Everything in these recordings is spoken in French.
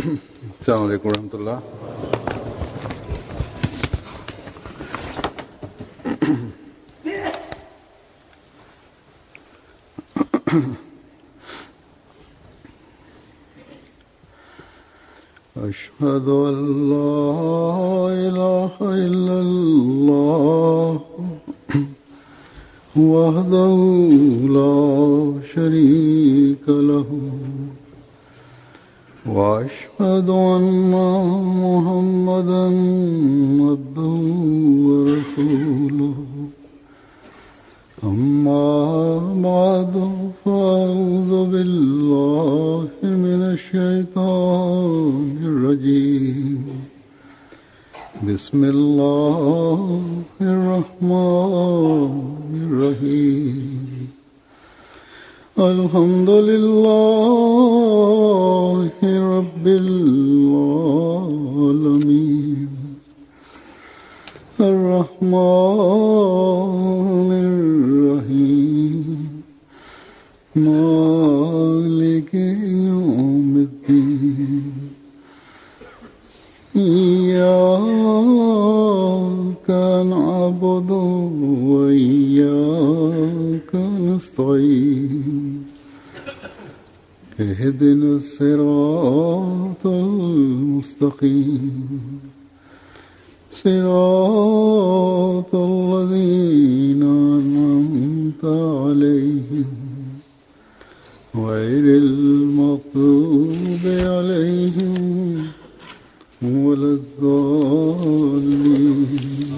السلام عليكم ورحمة الله. أشهد أن لا إله إلا الله وحده لا شريك له وأشهد أن محمدا عبده ورسوله أما بعد فأعوذ بالله من الشيطان الرجيم بسم الله الرحمن الرحيم الحمد لله رب العالمين الرحمن الرحيم مالك يوم الدين إياك نعبد وإياك نستعين اهدنا الصراط المستقيم صراط الذين أنعمت عليهم غير المغضوب عليهم ولا الضالين.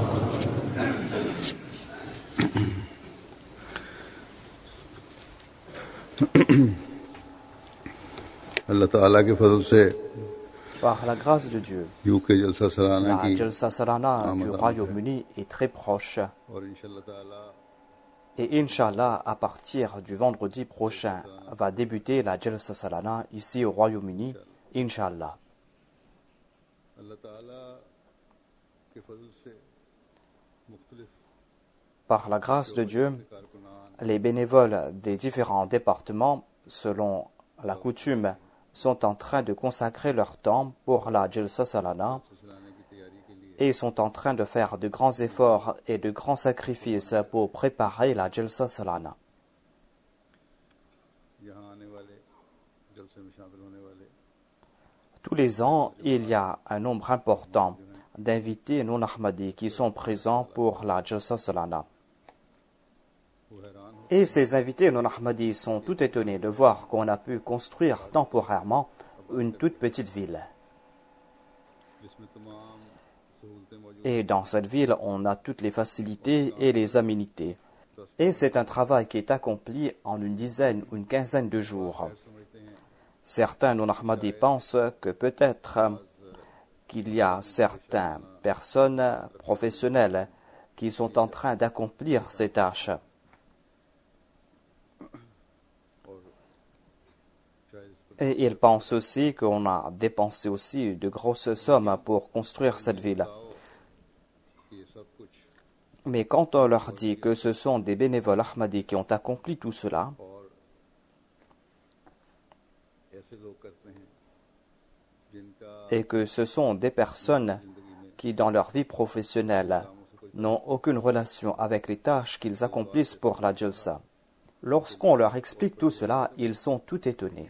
Allah Ta'ala के फजल से Par la grâce de Dieu, UK जलसा सलाना la की Jalsa Salana du Royaume-Uni est très proche. और इंशाल्लाह ताला Et Inch'Allah, à partir du vendredi prochain, va débuter la Jalsa Salana ici au Royaume-Uni. Inch'Allah. अल्लाह ताला के फजल से मुख्तलिफ Par la grâce de Dieu, les bénévoles des différents départements, selon la coutume, sont en train de consacrer leur temps pour la Jalsa Salana et sont en train de faire de grands efforts et de grands sacrifices pour préparer la Jalsa Salana. यहाँ आने वाले जलसे में शामिल होने वाले Tous les ans, il y a un nombre important d'invités non ahmadis qui sont présents pour la Jalsa Salana. Et ces invités non ahmadis sont tout étonnés de voir qu'on a pu construire temporairement une toute petite ville. जिसमें तमाम सहूलतें मौजूद Et dans cette ville, on a toutes les facilités et les aménités. Et c'est un travail qui est accompli en une dizaine ou une quinzaine de jours. समझते हैं Certains non ahmadis pensent que peut-être qu'il y a certaines personnes professionnelles qui sont en train d'accomplir ces tâches. Et ils pensent aussi qu'on a dépensé aussi de grosses sommes pour construire cette ville. कि ये सब कुछ Mais quand on leur dit que ce sont des bénévoles ahmadis qui ont accompli tout cela, और ऐसे लोग करते हैं जिनका et que ce sont des personnes qui, dans leur vie professionnelle, n'ont aucune relation avec les tâches qu'ils accomplissent pour la Jalsa. Lorsqu'on leur explique tout cela, ils sont tout étonnés.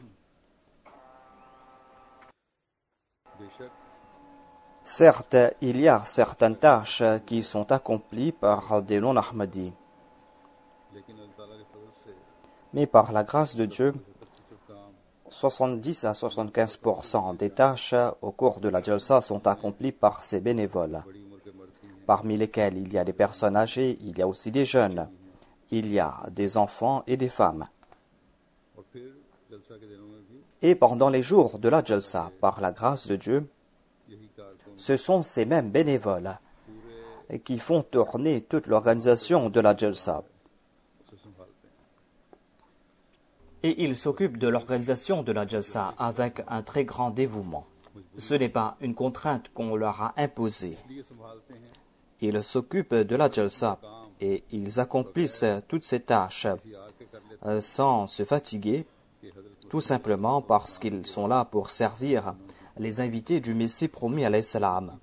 बेशक Certes, il y a certaines tâches qui sont accomplies par des non-ahmadis, लेकिन अल्लाह ताला के फजल से mais par la grâce de Dieu, सब काम 70 à 75% des tâches au cours de la Jalsa sont accomplies par ces bénévoles, बड़ी उम्र के मर्द भी हैं parmi lesquels il y a des personnes âgées, il y a aussi des jeunes, il y a des enfants et des femmes. और फिर जलसा के दिनों में भी Et pendant les jours de la Jalsa, par la grâce de Dieu, यही कारकुन ce sont ces mêmes bénévoles qui font tourner toute l'organisation de la Jalsa. उसे संभालते हैं Et ils s'occupent de l'organisation de la Jalsa avec un très grand dévouement. Ce n'est pas une contrainte qu'on leur a imposée. इसलिए संभालते हैं Ils s'occupent de la Jalsa et ils accomplissent toutes ces tâches sans se fatiguer, tout simplement parce qu'ils sont là pour servir les invités du Messie promis alayhi salam.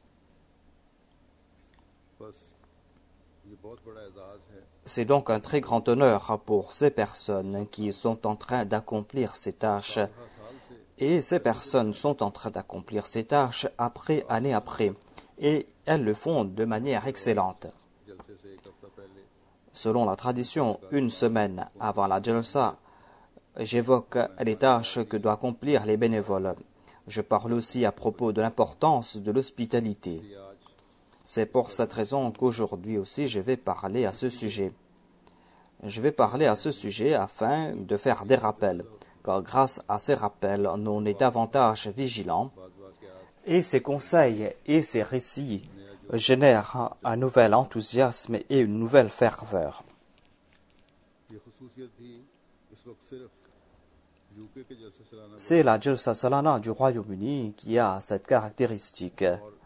बस ये बहुत बड़ा एजाज है C'est donc un très grand honneur pour ces personnes qui sont en train d'accomplir ces tâches. 12 साल से Et ces personnes sont en train d'accomplir ces tâches année après. Et elles le font de manière excellente. जलसे से एक हफ्ता पहले Selon la tradition, une semaine avant la Jalsa, j'évoque les tâches que doivent accomplir les bénévoles. Je parle aussi à propos de l'importance de l'hospitalité. ये आज C'est pour cette raison qu'aujourd'hui aussi je vais parler à ce sujet. Je vais parler à ce sujet afin de faire des rappels, car grâce à ces rappels, on est davantage vigilants बाज वाक़यात et ces conseils et ces récits génèrent un nouvel enthousiasme et une nouvelle ferveur. ये खसूसियत भी इस वक्त सिर्फ यूके के जलसे सालाना C'est la Jalsa Salana du Royaume-Uni qui a cette caractéristique.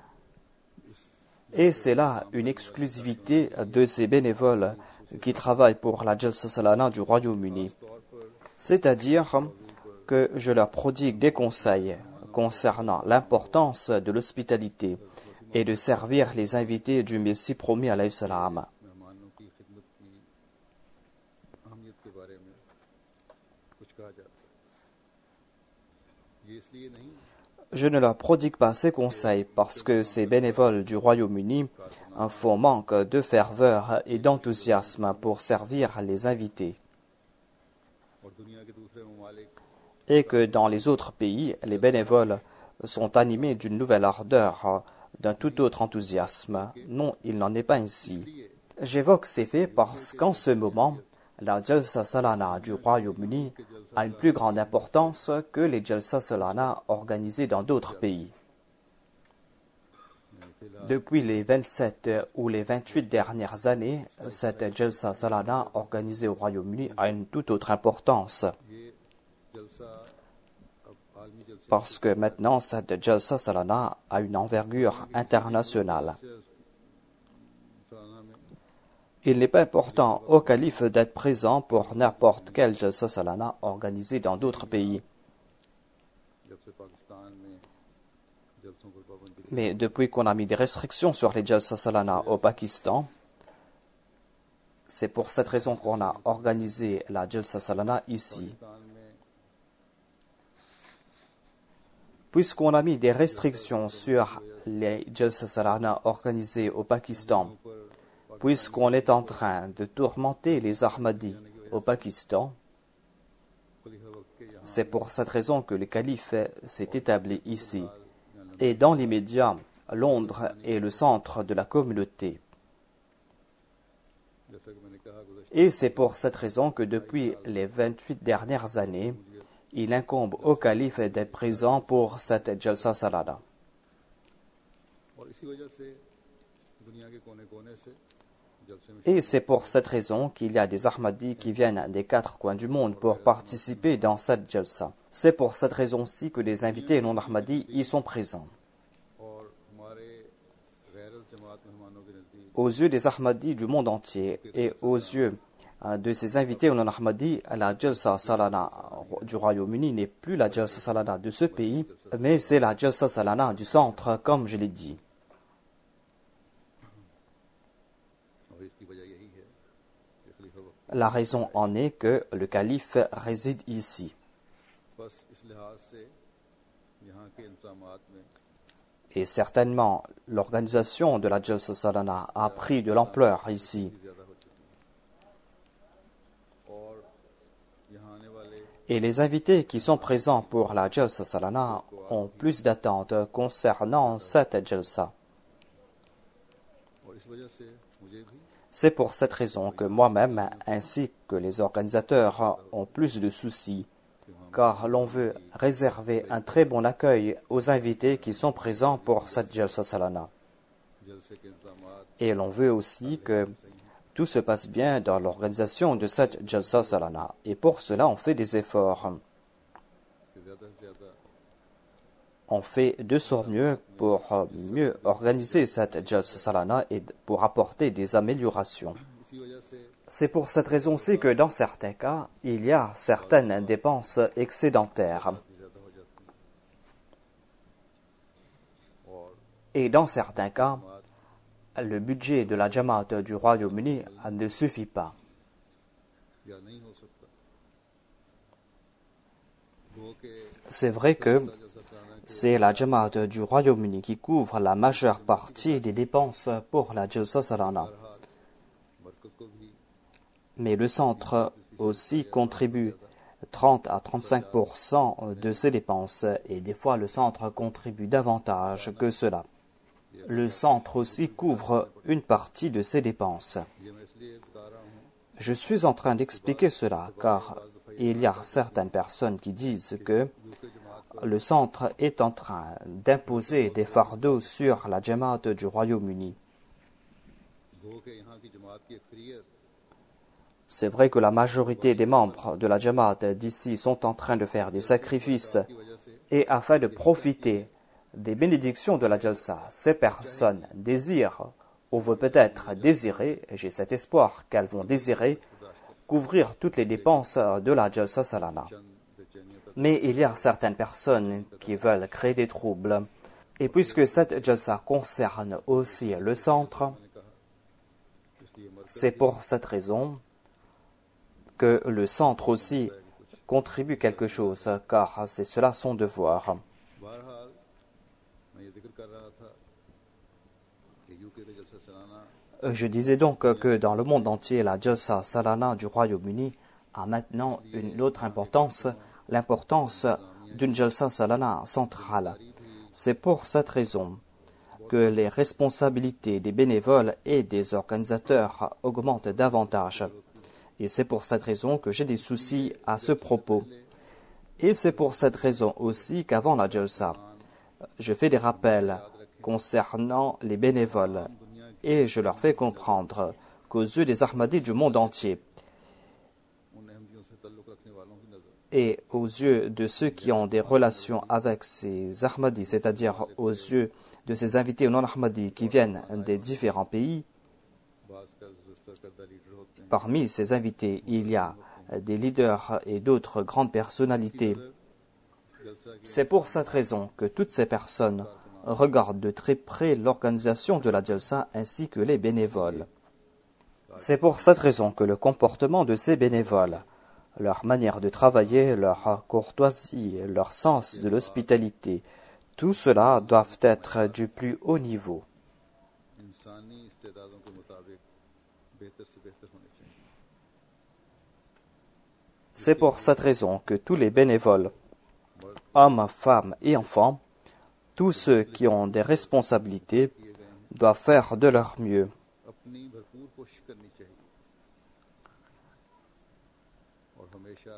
Et c'est là une exclusivité de ces bénévoles qui travaillent pour la Jalsa Salana du Royaume-Uni. तौर पर C'est-à-dire que je leur prodigue des conseils concernant l'importance de l'hospitalité et de servir les invités du Messie promis alayhi salam. मेहमानों की खिदमत की अहमियत के बारे में कुछ कहा जाता है ये इसलिए नहीं Je ne leur prodigue pas ces conseils parce que ces bénévoles du Royaume-Uni font manque de ferveur et d'enthousiasme pour servir les invités, और दुनिया के दूसरे ममालिक et que dans les autres pays, les bénévoles sont animés d'une nouvelle ardeur, d'un tout autre enthousiasme. Non, il n'en est pas ainsi. J'évoque ces faits parce qu'en ce moment, la Jalsa Salana du Royaume-Uni a une plus grande importance que les Jalsa Salana organisées dans d'autres pays. Depuis les 27 ou les 28 dernières années, cette Jalsa Salana organisée au Royaume-Uni a une toute autre importance. ये जलसा अब आलमी जलसे Parce que maintenant, cette Jalsa Salana a une envergure internationale. सालाना में Il n'est pas important au calife d'être présent pour n'importe quelle Jalsa Salana organisée dans d'autres pays. जब से पाकिस्तान में जलसों पर पाबंदी Mais depuis qu'on a mis des restrictions sur les Jalsa Salana au Pakistan, c'est pour cette raison qu'on a organisé la Jalsa Salana ici. Pakistan में Puisqu'on a mis des restrictions sur les Jalsa Salana organisées au Pakistan, puisqu'on est en train de tourmenter les Ahmadis au Pakistan, खलीफा वक्त के यहाँ c'est pour cette raison que le calife s'est établi ici. Et dans l'immédiat, Londres est le centre de la communauté. जैसा कि मैंने कहा गुज़श्ता Et c'est pour cette raison que depuis les 28 dernières années, il incombe au calife d'être présent pour cette Jalsa Salana. और इसी वजह से दुनिया के कोने-कोने से जलसे में Et c'est pour cette raison qu'il y a des Ahmadis qui viennent des 4 coins du monde pour participer dans cette Jalsa. C'est pour cette raison-ci que les invités non Ahmadis y sont présents. और हमारे गैर जमात मेहमानों के नज़दीक Aux yeux des Ahmadis du monde entier et aux yeux de ces invités non Ahmadis, la Jalsa Salana du Royaume-Uni n'est plus la Jalsa Salana de ce pays, mais c'est la Jalsa Salana du centre, comme je l'ai dit. और इसकी वजह यही है कि खलीफा वक्त La raison en est que le calife réside ici. बस इस लिहाज से यहाँ के इंतजामात में Et certainement, l'organisation de la Jalsa Salana a pris de l'ampleur ici. ज़्यादा हो चुकी है और यहाँ आने वाले Et les invités qui sont présents pour la Jalsa Salana ont plus d'attentes concernant cette Jalsa. और इस वजह से मुझे भी C'est pour cette raison que moi-même, ainsi que les organisateurs, ont plus de soucis, car l'on veut réserver un très bon accueil aux invités qui sont présents pour cette Jalsa Salana. जलसे के इंतजामात Et l'on veut aussi que tout se passe bien dans l'organisation de cette Jalsa Salana. Et pour cela, on fait des efforts. के ज़्यादा से ज़्यादा On fait de son mieux pour mieux organiser cette Jalsa Salana et pour apporter des améliorations. इसी वजह से C'est pour cette raison-ci que dans certains cas, il y a certaines dépenses excédentaires. ज़्यादा हो जाती है Et dans certains cas, le budget de la Jamaat du Royaume-Uni ne suffit pas. या नहीं हो सकता वो के C'est vrai que जलसा कराना के c'est la Jamaat du Royaume-Uni qui couvre la majeure partie des dépenses pour la Jalsa Salana. बहरहाल मरकज को भी Mais le centre aussi contribue 30 à 35% de ses dépenses et des fois le centre contribue davantage que cela. Le centre aussi couvre une partie de ses dépenses. ये मैं इसलिए बता रहा हूँ Je suis en train d'expliquer cela car il y a certaines personnes qui disent que दूसरे जमात le centre est en train d'imposer des fardeaux sur la Jamaat du Royaume-Uni. गो के यहाँ की जमात की अक्सरियत C'est vrai que la majorité des membres de la Jamaat d'ici sont en train de faire des sacrifices की वजह से et afin de profiter des bénédictions de la Jalsa, ces personnes désirent ou vont peut-être désirer, et j'ai cet espoir qu'elles vont désirer, couvrir toutes les dépenses de la Jalsa Salana. चंद बेचैनियों तक Mais il y a certaines personnes qui veulent créer des troubles. Et puisque cette Jalsa concerne aussi le centre, मैंने कहा इसलिए मरकज c'est pour cette raison que le centre aussi contribue quelque chose, car c'est cela son devoir. बहरहाल मैं ये जिक्र कर रहा था कि यूके का जलसा चलाना Je disais donc que dans le monde entier, la Jalsa Salana du Royaume-Uni a maintenant une autre importance, l'importance d'une Jalsa Salana centrale. C'est pour cette raison que les responsabilités des bénévoles et des organisateurs augmentent davantage. Et c'est pour cette raison que j'ai des soucis à ce propos. Et c'est pour cette raison aussi qu'avant la Jalsa, je fais des rappels concernant les bénévoles et je leur fais comprendre qu'aux yeux des Ahmadis du monde entier उन अहमदियों से ताल्लुक़ रखने वालों की नज़र et aux yeux de ceux qui ont des relations avec ces Ahmadis, c'est-à-dire aux yeux de ces invités non Ahmadis qui viennent des différents pays, बास का सरकर्दा लीडर होते हैं parmi ces invités, il y a des leaders et d'autres grandes personnalités. जलसा की C'est pour cette raison que toutes ces personnes regardent de très près l'organisation de la Jalsa ainsi que les bénévoles. C'est pour cette raison que le comportement de ces bénévoles, leur manière de travailler, leur courtoisie, leur sens de l'hospitalité, tout cela doivent être du plus haut niveau. इंसानी इस्तेदादों के मुताबिक बेहतर से बेहतर होने चाहिए C'est pour cette raison que tous les bénévoles, hommes, femmes et enfants, tous ceux qui ont des responsabilités, doivent faire de leur mieux. अपनी भरपूर कोशिश करनी चाहिए और हमेशा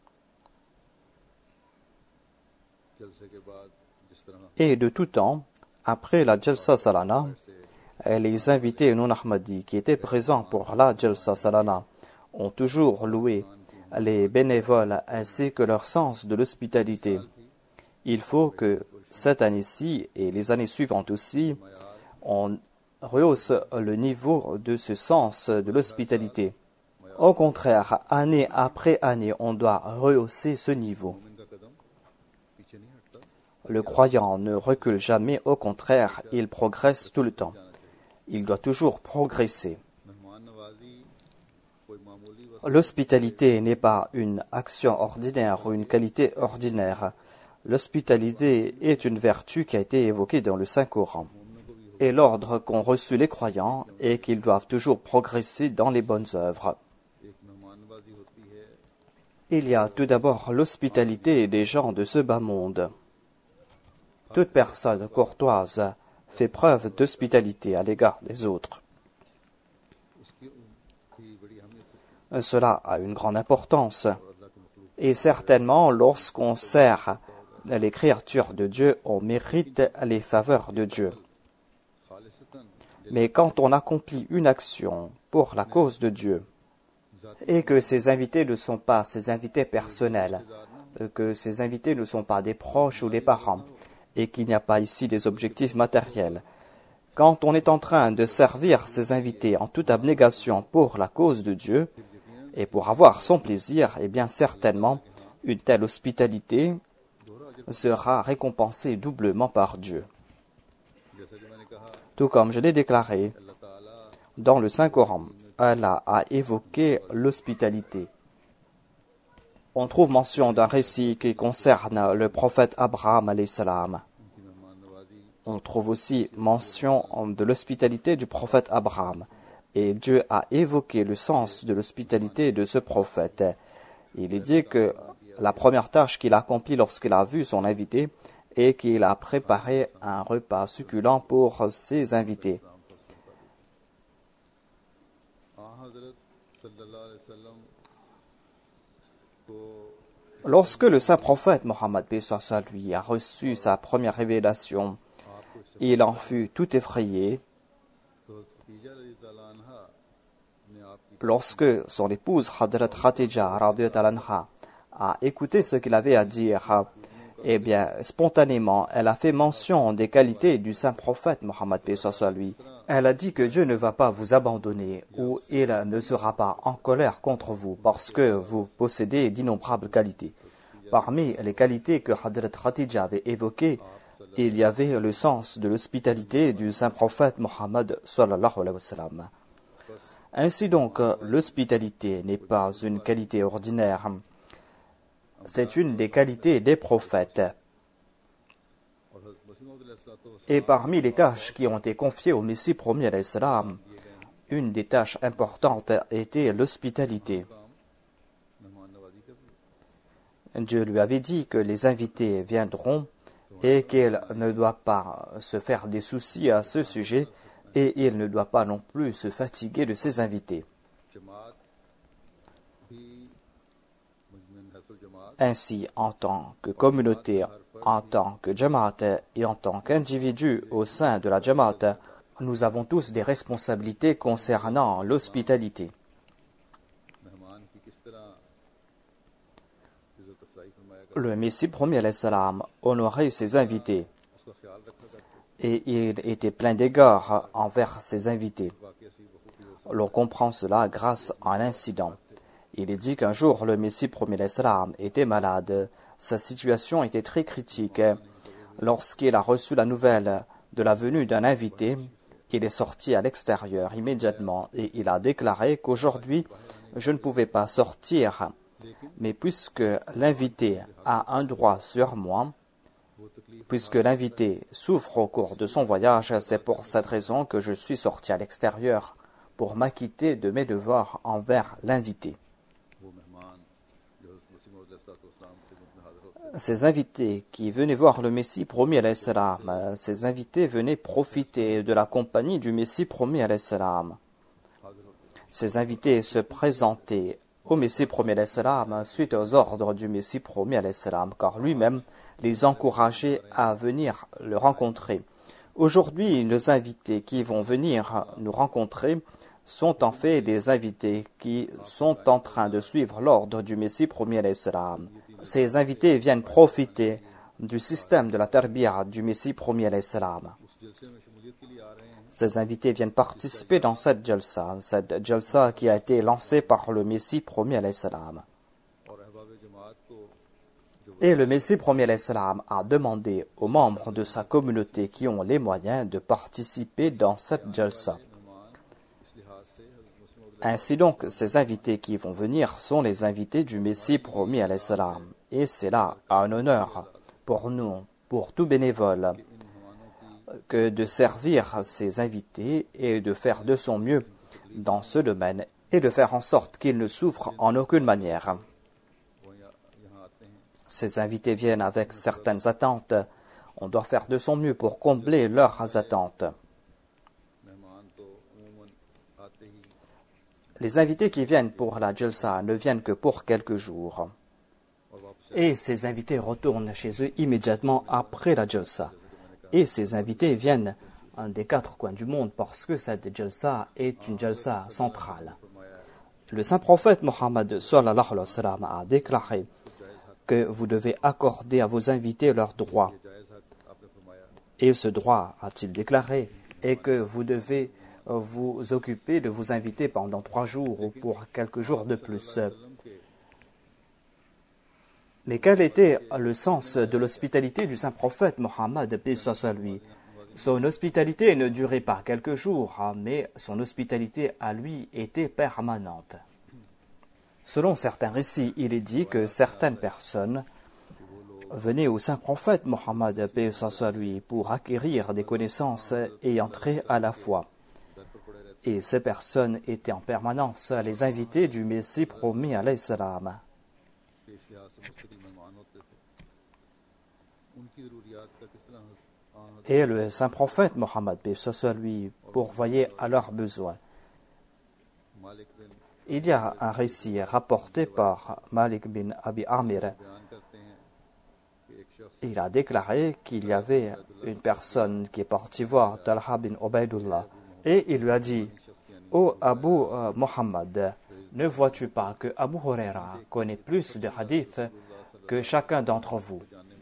जलसे के बाद जिस तरह Et de tout temps, après la Jalsa Salana, les invités non Ahmadis qui étaient présents pour la Jalsa Salana ont toujours loué les bénévoles ainsi que leur sens de l'hospitalité. Il faut que cette année-ci et les années suivantes aussi, on rehausse le niveau de ce sens de l'hospitalité. Au contraire, année après année, on doit rehausser ce niveau. मोमिन का कदम पीछे नहीं हटता Le croyant ne recule jamais, au contraire, il progresse tout le temps. Il doit toujours progresser. मेहमान नवाजी कोई मामूली L'hospitalité n'est pas une action ordinaire ou une qualité ordinaire. L'hospitalité est une vertu qui a été évoquée dans le Saint-Coran. Et l'ordre qu'ont reçu les croyants est qu'ils doivent toujours progresser dans les bonnes œuvres. एक मेहमान नवाजी होती है Il y a tout d'abord l'hospitalité des gens de ce bas monde. Toute personne courtoise fait preuve d'hospitalité à l'égard des autres. उसकी भी बड़ी अहमियत होती Cela a une grande importance. है और अल्लाह के मखलूक Et certainement, lorsqu'on sert les créatures de Dieu, on mérite les faveurs de Dieu. खालिसतन Mais quand on accomplit une action pour la cause de Dieu, et que ces invités ne sont pas ces invités personnels, que ces invités ne sont pas des proches ou des parents, et qu'il n'y a pas ici des objectifs matériels, quand on est en train de servir ces invités en toute abnégation pour la cause de Dieu, et pour avoir son plaisir, eh bien certainement, une telle hospitalité sera récompensée doublement par Dieu. जैसा कि Tout comme je l'ai déclaré, अल्लाह ताला dans le Saint-Coran, Allah a évoqué l'hospitalité. On trouve mention d'un récit qui concerne le prophète Abraham alayhi salam. उनकी मेहमान नवाजी On trouve aussi mention de l'hospitalité du prophète Abraham. Et Dieu a évoqué le sens de l'hospitalité de ce prophète. Il est dit que la première tâche qu'il accomplit lorsqu'il a vu son invité est qu'il a préparé un repas succulent pour ses invités. हज़रत सल्लल्लाहु अलैहि वसल्लम को Lorsque le saint prophète Mohammed paix soit sur lui a reçu sa première révélation, il en fut tout effrayé. तो खदीजा रज़ी अल्लाह अन्हा ने आपकी Lorsque son épouse Hadrat Khatija radhiyallahu anha a écouté ce qu'il avait à dire, eh bien, spontanément, elle a fait mention des qualités du saint prophète Mohammed paix soit sur lui. Elle a dit que Dieu ne va pas vous abandonner ou il ne sera pas en colère contre vous parce que vous possédez d'innombrables qualités. Parmi les qualités que Hadrat Khatija avait évoquées, il y avait le sens de l'hospitalité du saint prophète Mohammed sallallahu alayhi wa sallam. Ainsi donc, l'hospitalité n'est pas une qualité ordinaire. C'est une des qualités des prophètes. और हज़रत मसीह मौऊद अलैहिस्सलातु Et parmi les tâches qui ont été confiées au Messie premier alayhi salam, une des tâches importantes était l'hospitalité. मेहमान नवाजी का भी Dieu lui avait dit que les invités viendront et qu'il ne doit pas se faire des soucis à ce sujet et il ne doit pas non plus se fatiguer de ses invités. जमात भी मुजमिन हसल जमात Ainsi, en tant que communauté, en tant que jamaat et en tant qu'individu au sein de la jamaat, nous avons tous des responsabilités concernant l'hospitalité. मेहमान की किस तरह इज्जत अफजाई फरमाया करते Le Messie premier alayhi salam honorait ses invités उसका ख्याल रखा करते et il était plein d'égards envers ses invités. वाकई ऐसी बखूबी हो L'on comprend cela grâce à un incident. Il est dit qu'un jour, le Messie premier alayhi salam était malade. Sa situation était très critique. Lorsqu'il a reçu la nouvelle de la venue d'un invité, il est sorti à l'extérieur immédiatement et il a déclaré qu'aujourd'hui, je ne pouvais pas sortir. Mais puisque l'invité a un droit sur moi, puisque l'invité souffre au cours de son voyage, c'est pour cette raison que je suis sorti à l'extérieur pour m'acquitter de mes devoirs envers l'invité. वो मेहमान जो हज़रत मसीह मौऊद अलैहिस्सलाम की खिदमत में हाजिर होते Ces invités qui venaient voir le Messie promis alayhi salam, ces invités venaient profiter de la compagnie du Messie promis alayhi salam. Ces invités se présentaient au Messie promis alayhi salam suite aux ordres du Messie promis alayhi salam, car lui-même les encourageait à venir le rencontrer. Aujourd'hui, nos invités qui vont venir nous rencontrer sont en fait des invités qui sont en train de suivre l'ordre du Messie promis alayhi salam. Ces invités viennent profiter du système de la tarbiyah du Messie promis alayhi salam. उस जलसे में शमूलियत के लिए आ रहे हैं Ces invités viennent participer dans cette jalsa qui a été lancée par le Messie promis alayhi salam. और अहबाब जमात को जो Et le Messie promis alayhi salam a demandé aux membres de sa communauté qui ont les moyens de participer dans cette jalsa. मेहमान इस लिहाज से हज़रत मसीह मौऊद Ainsi donc, ces invités qui vont venir sont les invités du Messie promis alayhi salam. Et c'est là un honneur pour nous, pour tout bénévole, que de servir ces invités et de faire de son mieux dans ce domaine et de faire en sorte qu'ils ne souffrent en aucune manière. वो यहाँ आते हैं Ces invités viennent avec certaines attentes. On doit faire de son mieux pour combler leurs attentes. मेहमान तो अमूमन आते ही Les invités qui viennent pour la jalsa ne viennent que pour quelques jours. और वापस Et ces invités retournent chez eux immédiatement après la jalsa. Et ces invités viennent des quatre coins du monde parce que cette jalsa est une jalsa centrale. Le saint prophète Mohammed sallallahu alayhi wa sallam a déclaré que vous devez accorder à vos invités leurs droits. जायज़ हक आपने फरमाया Et ce droit, a-t-il déclaré, est que vous devez vous occuper de vos invités pendant 3 jours ou pour quelques jours de plus. Mais quel était le sens de l'hospitalité du saint prophète Mohammed, paix soit sur lui? Son hospitalité ne durait pas quelques jours, mais son hospitalité à lui était permanente. Selon certains récits, il est dit que certaines personnes venaient au saint prophète Mohammed paix soit lui pour acquérir des connaissances et entrer à la foi. Et ces personnes étaient en permanence les invités du Messie promis alayhi salam. Et le saint prophète Mohammed paix soit lui pourvoyait à leurs besoins. Il y a un récit rapporté par Malik bin Abi Amir. Il a déclaré qu'il y avait une personne qui est partie voir Talha bin Ubaydullah et il lui a dit: « Ô Abu Muhammad, ne vois-tu pas que Abu Huraira connaît plus de hadiths que chacun d'entre vous?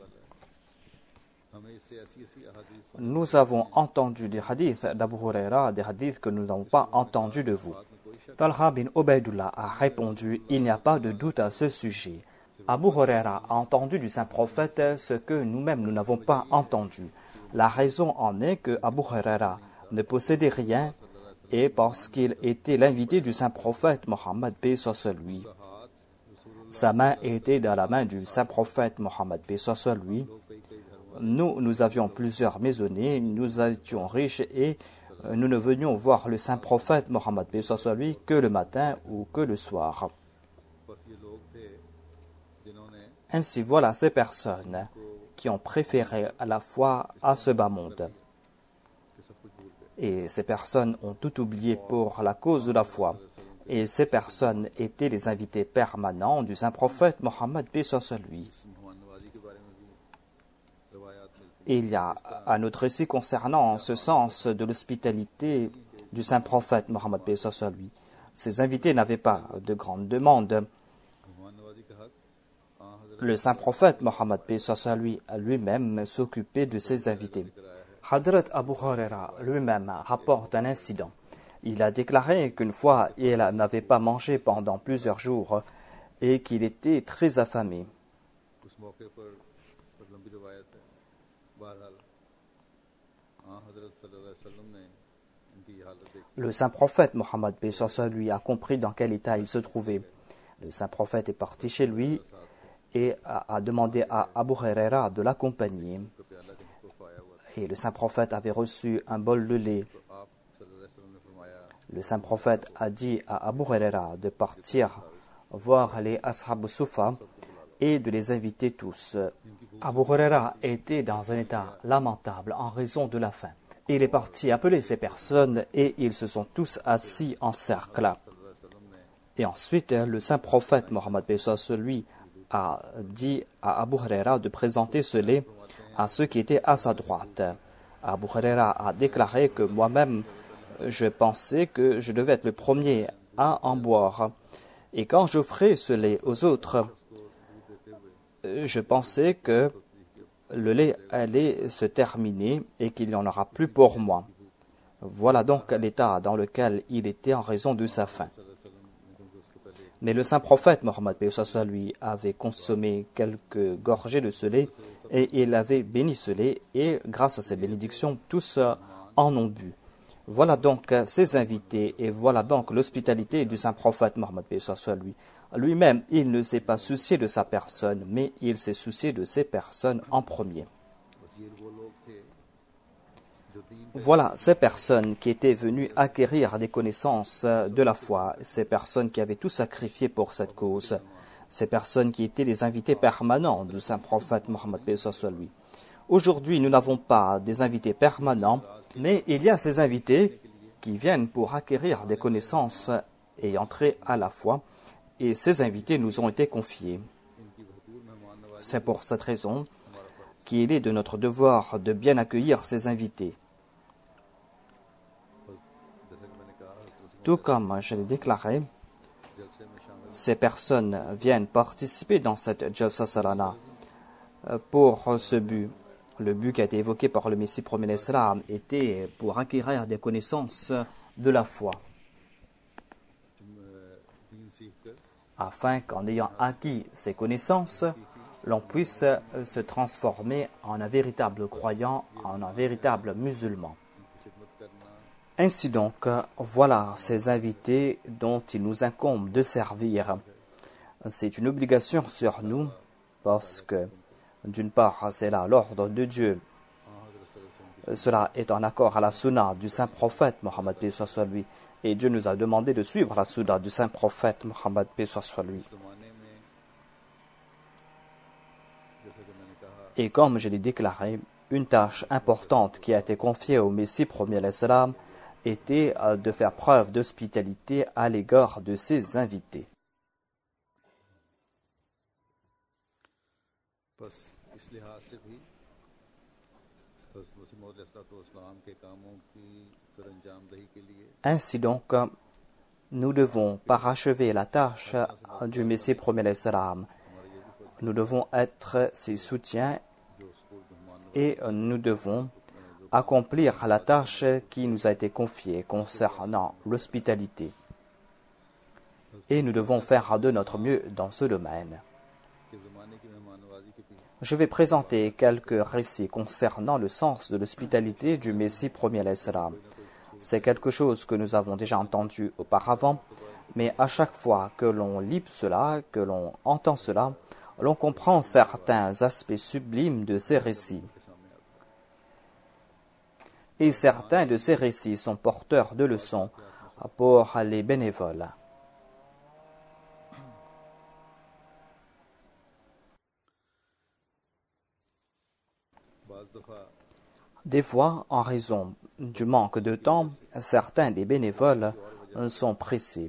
Nous avons entendu des hadiths d'Abu Huraira, des hadiths que nous n'avons pas entendus de vous. » Talha bin Ubaydullah a répondu: « Il n'y a pas de doute à ce sujet. Abu Huraira a entendu du saint prophète ce que nous-mêmes nous n'avons pas entendu. La raison en est que Abu Huraira ne possédait rien et parce qu'il était l'invité du saint prophète Mohammed paix soit lui. Sa main était dans la main du saint prophète Mohammed paix soit lui. Nous avions plusieurs maisonnées, nous étions riches et nous ne venions voir le saint prophète Mohammed paix soit lui que le matin ou que le soir. Ainsi voilà ces personnes qui ont préféré la foi à ce bas monde. Et ces personnes ont tout oublié pour la cause de la foi. Et ces personnes étaient les invités permanents du saint prophète Mohammed paix soit lui. Et il y a un autre récit concernant ce sens de l'hospitalité du saint prophète Mohammed paix soit lui. Ces invités n'avaient pas de grandes demandes. Le saint prophète Mohammed paix soit lui lui-même s'occupait de ses invités. Hadrat Abu Huraira lui-même rapporte un incident. Il a déclaré qu'une fois il n'avait pas mangé pendant plusieurs jours et qu'il était très affamé. Le saint prophète Mohammed paix soit lui a compris dans quel état il se trouvait. Le saint prophète est parti chez lui et a demandé à Abu Huraira de l'accompagner. Et le saint prophète avait reçu un bol de lait. Le saint prophète a dit à Abu Huraira de partir voir les Ashab Sufa et de les inviter tous. Abu Huraira était dans un état lamentable en raison de la faim. Il est parti appeler ces personnes et ils se sont tous assis en cercle. Et ensuite, le saint prophète Mohammed paix soit lui a dit à Abu Huraira de présenter ce lait à ceux qui étaient à sa droite. Abu Huraira a déclaré que moi-même, je pensais que je devais être le premier à en boire. Et quand j'offrais ce lait aux autres, je pensais que le lait allait se terminer et qu'il n'y en aura plus pour moi. Voilà donc l'état dans lequel il était en raison de sa faim. Mais le saint prophète Mohammed paix soit lui avait consommé quelques gorgées de ce lait et il avait béni ce lait et grâce à ces bénédictions, tous en ont bu. Voilà donc ses invités et voilà donc l'hospitalité du saint prophète Mohammed paix soit lui. Lui-même, il ne s'est pas soucié de sa personne, mais il s'est soucié de ces personnes en premier. Voilà ces personnes qui étaient venues acquérir des connaissances de la foi, ces personnes qui avaient tout sacrifié pour cette cause, ces personnes qui étaient les invités permanents du saint prophète Mohammed paix soit lui. Aujourd'hui, nous n'avons pas des invités permanents, mais il y a ces invités qui viennent pour acquérir des connaissances et entrer à la foi, et ces invités nous ont été confiés. C'est pour cette raison qu'il est de notre devoir de bien accueillir ces invités. Tout comme je l'ai déclaré, ces personnes viennent participer dans cette Jalsa Salana pour ce but. Le but qui a été évoqué par le Messie premier l'Islam était pour acquérir des connaissances de la foi, afin qu'en ayant acquis ces connaissances, l'on puisse se transformer en un véritable croyant, en un véritable musulman. Ainsi donc, voilà ces invités dont il nous incombe de servir. C'est une obligation sur nous parce que, d'une part, c'est là l'ordre de Dieu. Cela est en accord à la sunna du saint prophète Mohammed paix soit lui. Et Dieu nous a demandé de suivre la sunna du saint prophète Mohammed paix soit lui. Et comme je l'ai déclaré, une tâche importante qui a été confiée au Messie premier l'Islam était de faire preuve d'hospitalité à l'égard de ses invités. Ainsi donc, nous devons parachever la tâche du Messie premier l'Islam. Nous devons être ses soutiens et nous devons accomplir la tâche qui nous a été confiée concernant l'hospitalité. Et nous devons faire de notre mieux dans ce domaine. Je vais présenter quelques récits concernant le sens de l'hospitalité du Messie premier l'Islam. C'est quelque chose que nous avons déjà entendu auparavant, mais à chaque fois que l'on lit cela, que l'on entend cela, l'on comprend certains aspects sublimes de ces récits. Et certains de ces récits sont porteurs de leçons pour les bénévoles. Des fois, en raison du manque de temps, certains des bénévoles sont pressés.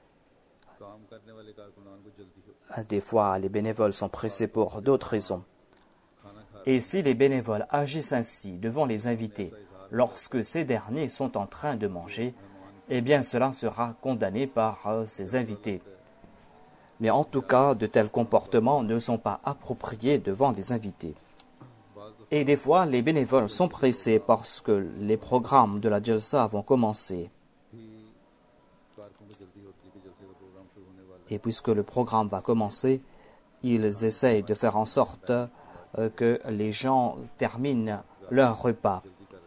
Des fois, les bénévoles sont pressés pour d'autres raisons. Et si les bénévoles agissent ainsi devant les invités, lorsque ces derniers sont en train de manger, eh bien cela sera condamné par ces invités. Mais en tout cas, de tels comportements ne sont pas appropriés devant les invités. Et des fois, les bénévoles sont pressés parce que les programmes de la Jalsa vont commencer. Et puisque le programme va commencer, ils essayent de faire en sorte que les gens terminent leur repas.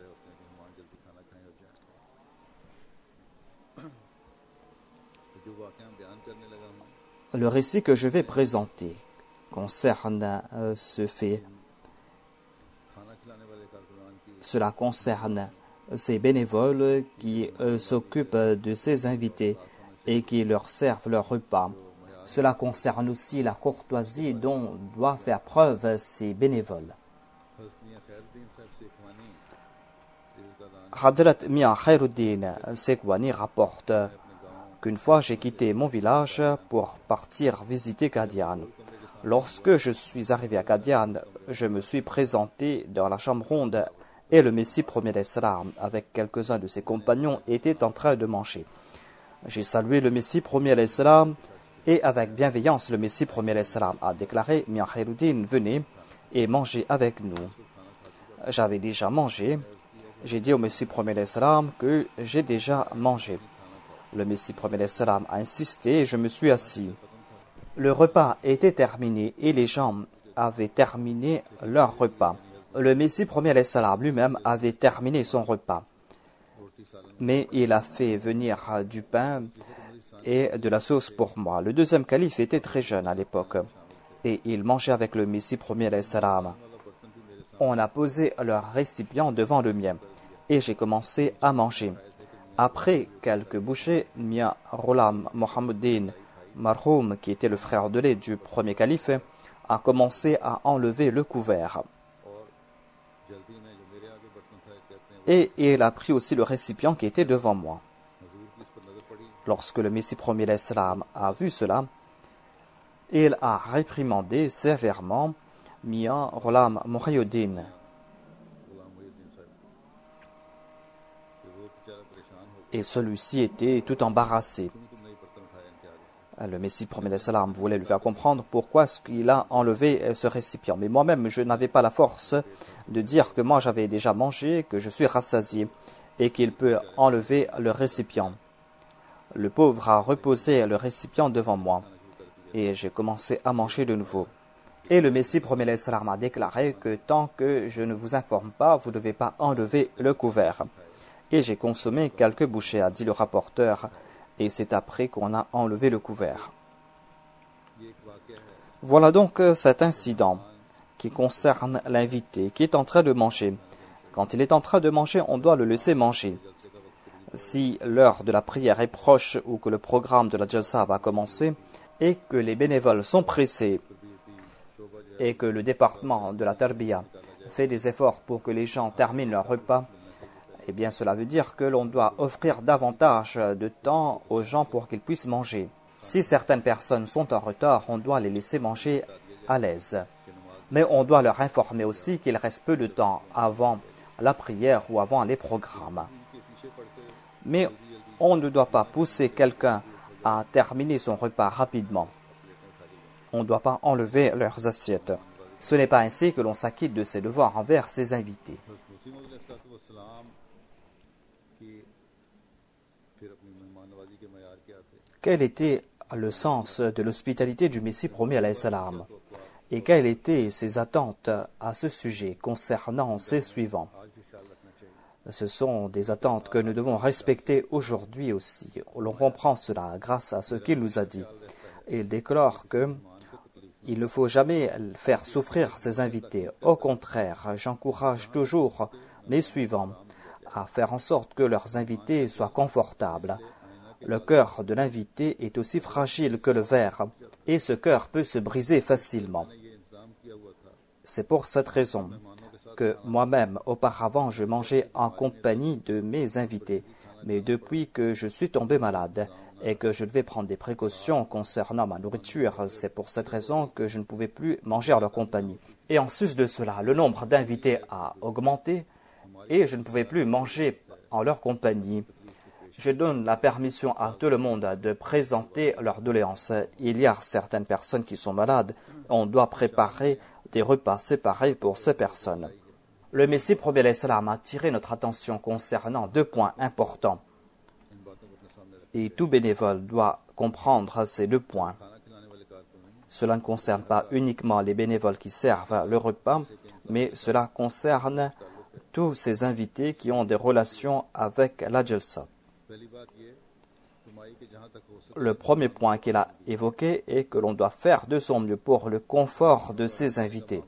Le récit que je vais présenter concerne ce fait. Cela concerne ces bénévoles qui s'occupent de ces invités et qui leur servent leur repas. Cela concerne aussi la courtoisie dont doivent faire preuve ces bénévoles. Hadrat Mia Khairuddin Sekwani rapporte qu'une fois j'ai quitté mon village pour partir visiter Qadian. Lorsque je suis arrivé à Qadian, je me suis présenté dans la chambre ronde et le Messie premier l'Islam, avec quelques-uns de ses compagnons, était en train de manger. J'ai salué le Messie premier l'Islam et avec bienveillance le Messie premier l'Islam a déclaré « Mia Khairuddin, venez et mangez avec nous ». J'avais déjà mangé. J'ai dit au Messie premier l'Islam que j'ai déjà mangé. Le Messie premier l'Islam a insisté et je me suis assis. Le repas était terminé et les gens avaient terminé leur repas. Le Messie premier l'Islam lui-même avait terminé son repas. Mais il a fait venir du pain et de la sauce pour moi. Le deuxième calife était très jeune à l'époque et il mangeait avec le Messie premier l'Islam. On a posé leur récipient devant le mien et j'ai commencé à manger. Après quelques bouchées, Mia Ghulam Mohammeddin Marhoum, qui était le frère de lait du premier calife, a commencé à enlever le couvert. Et il a pris aussi le récipient qui était devant moi. Lorsque le Messie premier l'Islam a vu cela, il a réprimandé sévèrement Mia Ghulam Mohammeddin. Et celui-ci était tout embarrassé. Le Messie premier l'Islam voulait lui faire comprendre pourquoi est-ce qu'il a enlevé ce récipient. Mais moi-même, je n'avais pas la force de dire que moi j'avais déjà mangé, que je suis rassasié et qu'il peut enlever le récipient. Le pauvre a reposé le récipient devant moi et j'ai commencé à manger de nouveau. Et le Messie premier salam a déclaré que tant que je ne vous informe pas, vous ne devez pas enlever le couvert. Et j'ai consommé quelques bouchées, a dit le rapporteur, et c'est après qu'on a enlevé le couvert. Voilà donc cet incident qui concerne l'invité qui est en train de manger. Quand il est en train de manger, on doit le laisser manger. Si l'heure de la prière est proche ou que le programme de la Jalsa va commencer et que les bénévoles sont pressés et que le département de la Tarbiya fait des efforts pour que les gens terminent leur repas, eh bien cela veut dire que l'on doit offrir davantage de temps aux gens pour qu'ils puissent manger. Si certaines personnes sont en retard, on doit les laisser manger à l'aise. Mais on doit leur informer aussi qu'il reste peu de temps avant la prière ou avant les programmes. Mais on ne doit pas pousser quelqu'un à terminer son repas rapidement. On ne doit pas enlever leurs assiettes. Ce n'est pas ainsi que l'on s'acquitte de ses devoirs envers ses invités. Quel était le sens de l'hospitalité du Messie promis alayhi salam et quelles étaient ses attentes à ce sujet concernant ses suivants? Ce sont des attentes que nous devons respecter aujourd'hui aussi. L'on comprend cela grâce à ce qu'il nous a dit. Il déclare que il ne faut jamais faire souffrir ses invités. Au contraire, j'encourage toujours mes suivants à faire en sorte que leurs invités soient confortables. Le cœur de l'invité est aussi fragile que le verre et ce cœur peut se briser facilement. C'est pour cette raison que moi-même, auparavant, je mangeais en compagnie de mes invités. Mais depuis que je suis tombé malade et que je devais prendre des précautions concernant ma nourriture, c'est pour cette raison que je ne pouvais plus manger en leur compagnie. Et en sus de cela, le nombre d'invités a augmenté et je ne pouvais plus manger en leur compagnie. Je donne la permission à tout le monde de présenter leurs doléances. Il y a certaines personnes qui sont malades. On doit préparer des repas séparés pour ces personnes. Le Messie prophète salam a attiré notre attention concernant 2 points importants. Et tout bénévole doit comprendre ces 2 points. Cela ne concerne pas uniquement les bénévoles qui servent le repas, mais cela concerne tous ces invités qui ont des relations avec la Jalsa. Le premier point qu'il a évoqué est que l'on doit faire de son mieux pour le confort de ses invités.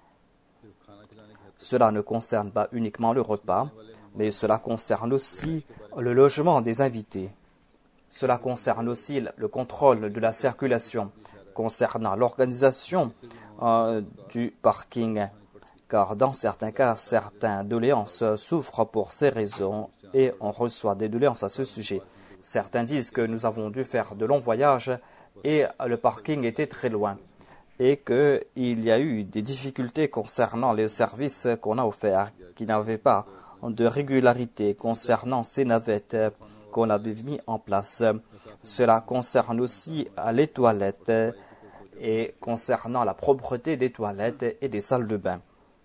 Cela ne concerne pas uniquement le repas, mais cela concerne aussi le logement des invités. Cela concerne aussi le contrôle de la circulation, concernant l'organisation du parking, car dans certains cas, certaines doléances souffrent pour ces raisons et on reçoit des doléances à ce sujet. Certains disent que nous avons dû faire de longs voyages et le parking était très loin et qu'il y a eu des difficultés concernant les services qu'on a offerts, qui n'avaient pas de régularité concernant ces navettes qu'on avait mis en place. Cela concerne aussi les toilettes et concernant la propreté des toilettes et des salles de bain.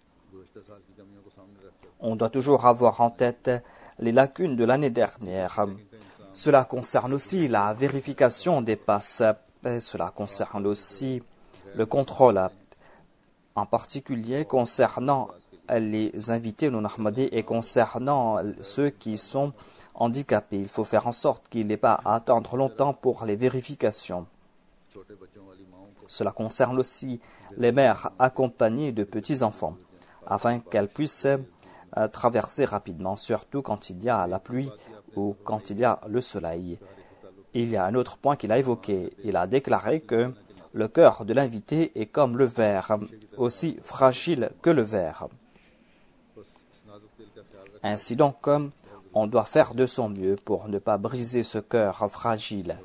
On doit toujours avoir en tête les lacunes de l'année dernière. Cela concerne aussi la vérification des passes. Cela concerne aussi le contrôle, en particulier concernant les invités non ahmadis et concernant ceux qui sont handicapés. Il faut faire en sorte qu'il n'ait pas à attendre longtemps pour les vérifications. Cela concerne aussi les mères accompagnées de petits-enfants, afin qu'elles puissent traverser rapidement, surtout quand il y a la pluie ou quand il y a le soleil. Il y a un autre point qu'il a évoqué. Il a déclaré que le cœur de l'invité est comme le verre, aussi fragile que le verre. Ainsi donc, on doit faire de son mieux pour ne pas briser ce cœur fragile.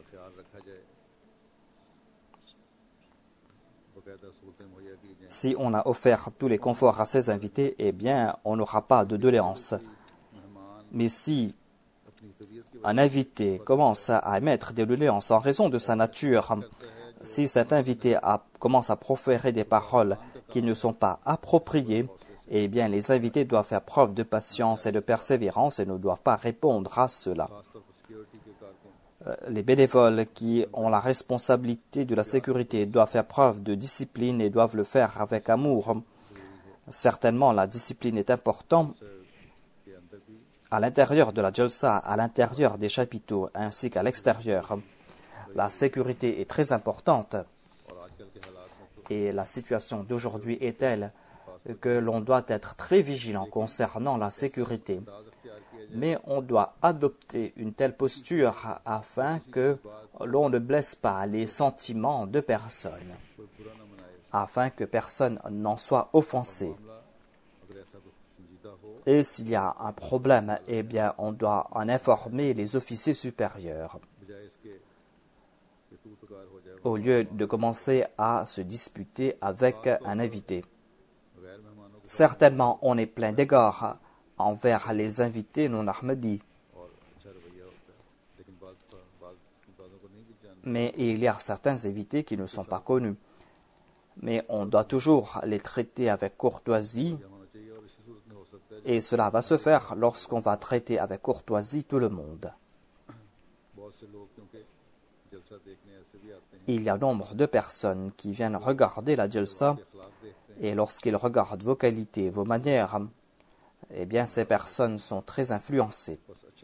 Si on a offert tous les conforts à ses invités, eh bien, on n'aura pas de doléances. Mais si un invité commence à émettre des doléances en raison de sa nature, si cet invité commence à proférer des paroles qui ne sont pas appropriées, eh bien, les invités doivent faire preuve de patience et de persévérance et ne doivent pas répondre à cela. les bénévoles qui ont la responsabilité de la sécurité doivent faire preuve de discipline et doivent le faire avec amour. Certainement, la discipline est importante à l'intérieur de la Jalsa, à l'intérieur des chapiteaux, ainsi qu'à l'extérieur. La sécurité est très importante et la situation d'aujourd'hui est telle que l'on doit être très vigilant concernant la sécurité. Mais on doit adopter une telle posture afin que l'on ne blesse pas les sentiments de personne, afin que personne n'en soit offensé. Et s'il y a un problème, eh bien, on doit en informer les officiers supérieurs, au lieu de commencer à se disputer avec un invité. Certainement, on est plein d'égards envers les invités non ahmadis. Mais il y a certains invités qui ne sont pas connus. Mais on doit toujours les traiter avec courtoisie. Et cela va se faire lorsqu'on va traiter avec courtoisie tout le monde. Il y a nombre de personnes qui viennent regarder la Jalsa et lorsqu'ils regardent vos qualités, vos manières, eh bien ces personnes sont très influencées.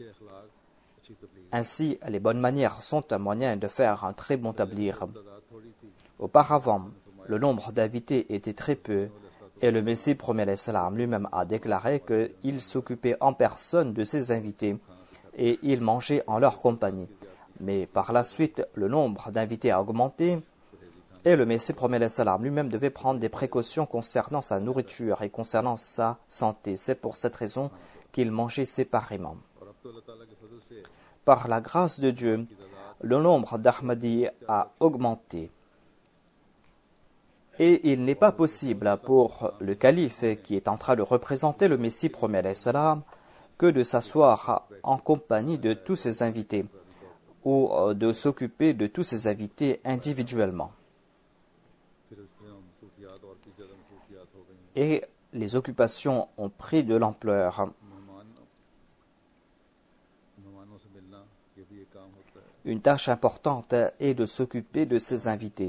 Ainsi, les bonnes manières sont un moyen de faire un très bon tablir. Auparavant, le nombre d'invités était très peu et le Messie promet salam lui-même a déclaré qu'il s'occupait en personne de ses invités et il mangeait en leur compagnie. Mais par la suite, le nombre d'invités a augmenté et le Messie promet salam lui-même devait prendre des précautions concernant sa nourriture et concernant sa santé. C'est pour cette raison qu'il mangeait séparément. Par la grâce de Dieu, le nombre d'Ahmadis a augmenté. Et il n'est pas possible pour le calife qui est en train de représenter le Messie promet salam que de s'asseoir en compagnie de tous ses invités ou de s'occuper de tous ses invités individuellement. Et les occupations ont pris de l'ampleur. Une tâche importante est de s'occuper de ses invités.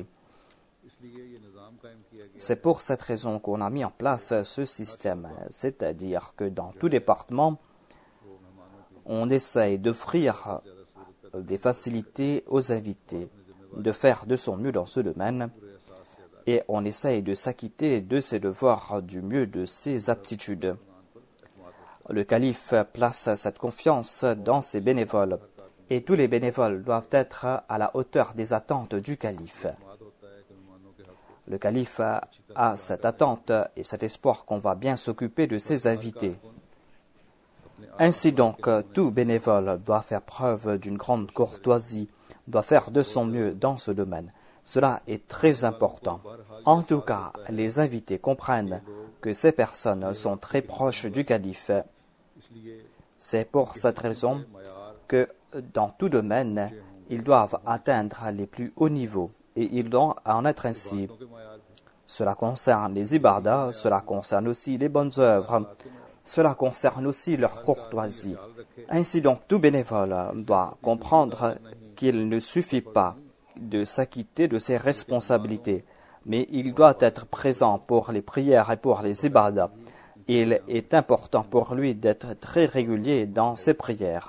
C'est pour cette raison qu'on a mis en place ce système, c'est-à-dire que dans tout département, on essaye d'offrir des facilités aux invités, de faire de son mieux dans ce domaine, et on essaye de s'acquitter de ses devoirs du mieux de ses aptitudes. Le calife place cette confiance dans ses bénévoles, et tous les bénévoles doivent être à la hauteur des attentes du calife. Le calife a cette attente et cet espoir qu'on va bien s'occuper de ses invités. Ainsi donc, tout bénévole doit faire preuve d'une grande courtoisie, doit faire de son mieux dans ce domaine. Cela est très important. En tout cas, les invités comprennent que ces personnes sont très proches du calife. C'est pour cette raison que dans tout domaine, ils doivent atteindre les plus hauts niveaux et ils doivent en être ainsi. Cela concerne les ibadas, cela concerne aussi les bonnes œuvres, cela concerne aussi leur courtoisie. Ainsi donc, tout bénévole doit comprendre qu'il ne suffit pas de s'acquitter de ses responsabilités, mais il doit être présent pour les prières et pour les ibadas. Il est important pour lui d'être très régulier dans ses prières.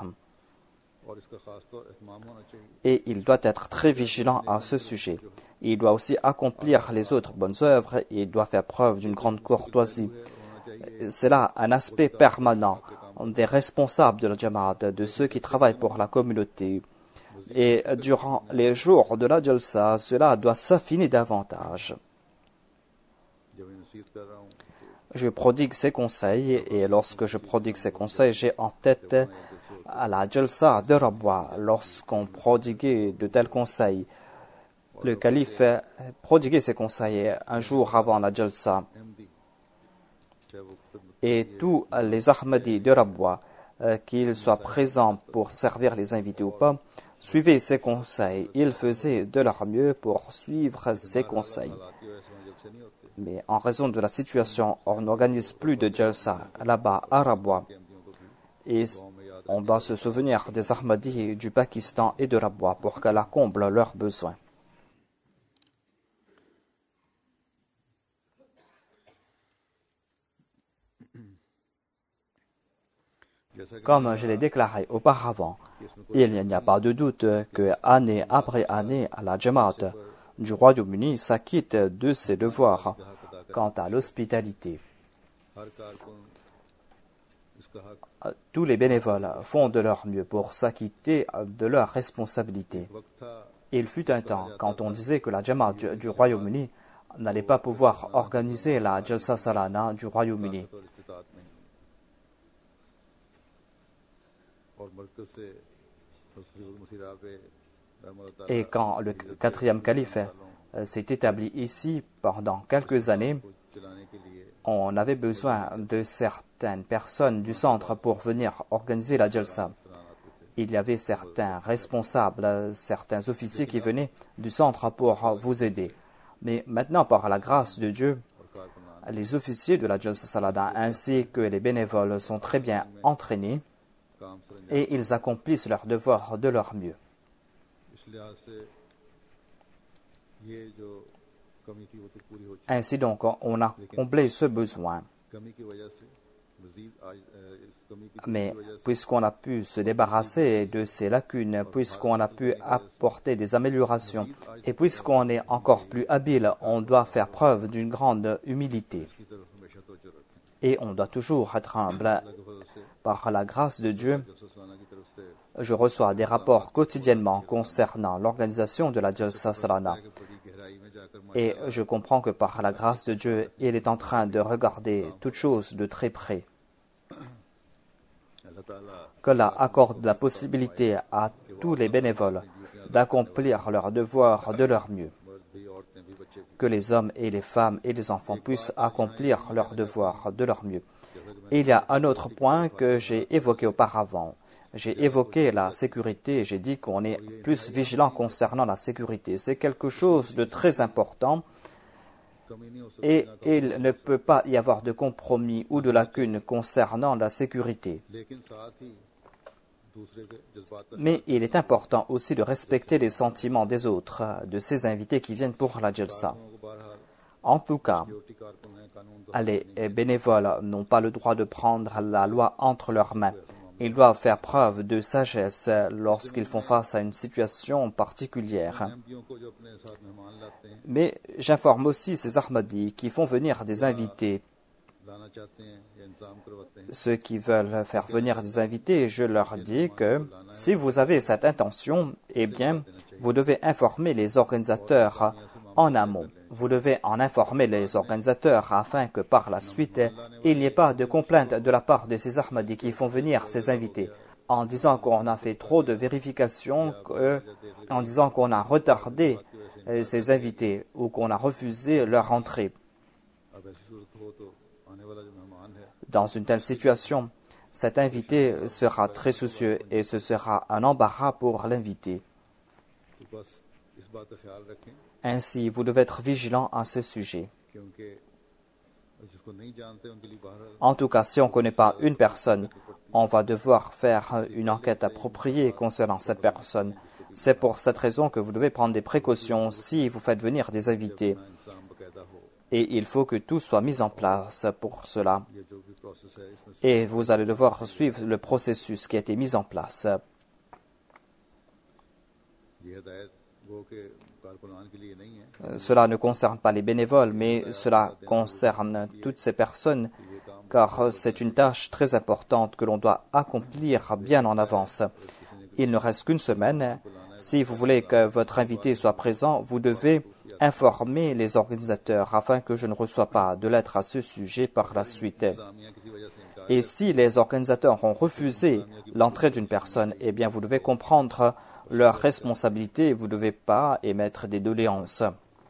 Et il doit être très vigilant à ce sujet. Il doit aussi accomplir les autres bonnes œuvres et il doit faire preuve d'une grande courtoisie. C'est là un aspect permanent des responsables de la Jamaat, de ceux qui travaillent pour la communauté. Et durant les jours de la Jalsa, cela doit s'affiner davantage. Je prodigue ces conseils et lorsque je prodigue ces conseils, j'ai en tête à la Jalsa de Rabwa, lorsqu'on prodiguait de tels conseils. Le calife prodiguait ses conseils un jour avant la Jalsa. Et tous les Ahmadis de Rabwa, qu'ils soient présents pour servir les invités ou pas, suivaient ses conseils. Ils faisaient de leur mieux pour suivre ses conseils. Mais en raison de la situation, on n'organise plus de Jalsa là-bas à Rabwa. Et On doit se souvenir des Ahmadis du Pakistan et de Rabwa pour qu'Allah comble leurs besoins. Comme je l'ai déclaré auparavant, il n'y a pas de doute que année après année, la Jamaat du Royaume-Uni s'acquitte de ses devoirs quant à l'hospitalité. Tous les bénévoles font de leur mieux pour s'acquitter de leurs responsabilités. Il fut un temps quand on disait que la Jamaat du Royaume-Uni n'allait pas pouvoir organiser la Jalsa Salana du Royaume-Uni. Et quand le quatrième calife s'est établi ici pendant quelques années, on avait besoin de certaines personnes du centre pour venir organiser la Jalsa. Il y avait certains responsables, certains officiers qui venaient du centre pour vous aider. Mais maintenant, par la grâce de Dieu, les officiers de la Jalsa Salana ainsi que les bénévoles sont très bien entraînés et ils accomplissent leurs devoirs de leur mieux. Ainsi donc, on a comblé ce besoin. Mais puisqu'on a pu se débarrasser de ces lacunes, puisqu'on a pu apporter des améliorations, et puisqu'on est encore plus habile, on doit faire preuve d'une grande humilité. Et on doit toujours être humble. Par la grâce de Dieu, je reçois des rapports quotidiennement concernant l'organisation de la Jalsa Salana. Et je comprends que par la grâce de Dieu, il est en train de regarder toutes choses de très près. Qu'Allah accorde la possibilité à tous les bénévoles d'accomplir leurs devoirs de leur mieux. Que les hommes et les femmes et les enfants puissent accomplir leurs devoirs de leur mieux. Et il y a un autre point que j'ai évoqué auparavant. J'ai évoqué la sécurité, j'ai dit qu'on est plus vigilant concernant la sécurité. C'est quelque chose de très important et il ne peut pas y avoir de compromis ou de lacune concernant la sécurité. Mais il est important aussi de respecter les sentiments des autres, de ces invités qui viennent pour la Jalsa. En tout cas, les bénévoles n'ont pas le droit de prendre la loi entre leurs mains. Ils doivent faire preuve de sagesse lorsqu'ils font face à une situation particulière. Mais j'informe aussi ces Ahmadis qui font venir des invités. Ceux qui veulent faire venir des invités, je leur dis que si vous avez cette intention, eh bien, vous devez informer les organisateurs en amont. Vous devez en informer les organisateurs afin que par la suite, il n'y ait pas de complainte de la part de ces Ahmadis qui font venir ces invités en disant qu'on a fait trop de vérifications, en disant qu'on a retardé ces invités ou qu'on a refusé leur entrée. Dans une telle situation, cet invité sera très soucieux et ce sera un embarras pour l'invité. Ainsi, vous devez être vigilant à ce sujet. En tout cas, si on ne connaît pas une personne, on va devoir faire une enquête appropriée concernant cette personne. C'est pour cette raison que vous devez prendre des précautions si vous faites venir des invités. Et il faut que tout soit mis en place pour cela. Et vous allez devoir suivre le processus qui a été mis en place. Cela ne concerne pas les bénévoles, mais cela concerne toutes ces personnes, car c'est une tâche très importante que l'on doit accomplir bien en avance. Il ne reste qu'une semaine. Si vous voulez que votre invité soit présent, vous devez informer les organisateurs afin que je ne reçois pas de lettres à ce sujet par la suite. Et si les organisateurs ont refusé l'entrée d'une personne, eh bien vous devez comprendre leur responsabilité et vous ne devez pas émettre des doléances.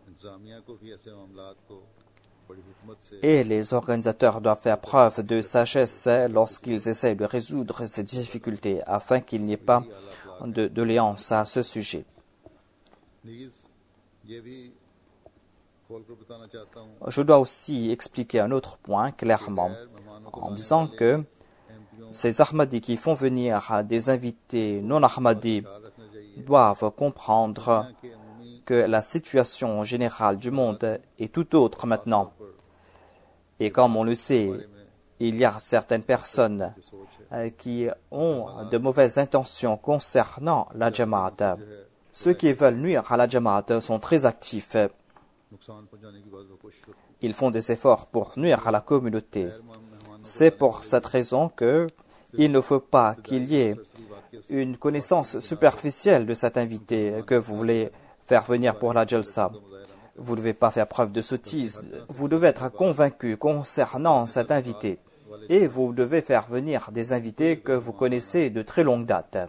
Et les organisateurs doivent faire preuve de sagesse lorsqu'ils essaient de résoudre ces difficultés afin qu'il n'y ait pas de doléances à ce sujet. Je dois aussi expliquer un autre point clairement en disant que ces Ahmadis qui font venir des invités non Ahmadis doivent comprendre que la situation générale du monde est tout autre maintenant. Et comme on le sait, il y a certaines personnes qui ont de mauvaises intentions concernant la Jamaat. Ceux qui veulent nuire à la Jamaat sont très actifs. Ils font des efforts pour nuire à la communauté. C'est pour cette raison qu'il ne faut pas qu'il y ait une connaissance superficielle de cet invité que vous voulez faire venir pour la Jalsa. Vous ne devez pas faire preuve de sottise. Vous devez être convaincu concernant cet invité. Et vous devez faire venir des invités que vous connaissez de très longue date.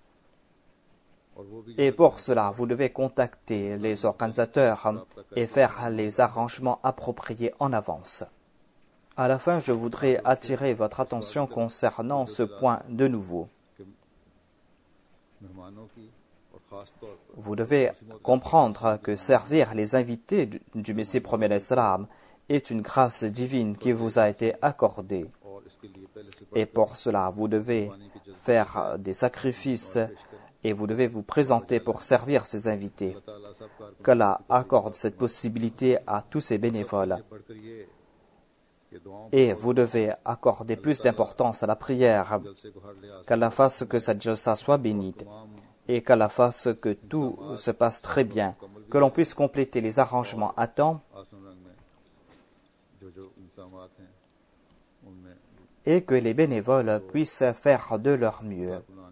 Et pour cela, vous devez contacter les organisateurs et faire les arrangements appropriés en avance. À la fin, je voudrais attirer votre attention concernant ce point de nouveau. Vous devez comprendre que servir les invités du Messie premier d'Islam est une grâce divine qui vous a été accordée. Et pour cela, vous devez faire des sacrifices et vous devez vous présenter pour servir ces invités. Qu'Allah accorde cette possibilité à tous ces bénévoles. Et vous devez accorder plus d'importance à la prière. Qu'Allah fasse que cette jalsa soit bénite. Et qu'Allah fasse que tout se passe très bien. Que l'on puisse compléter les arrangements à temps. Et que les bénévoles puissent faire de leur mieux.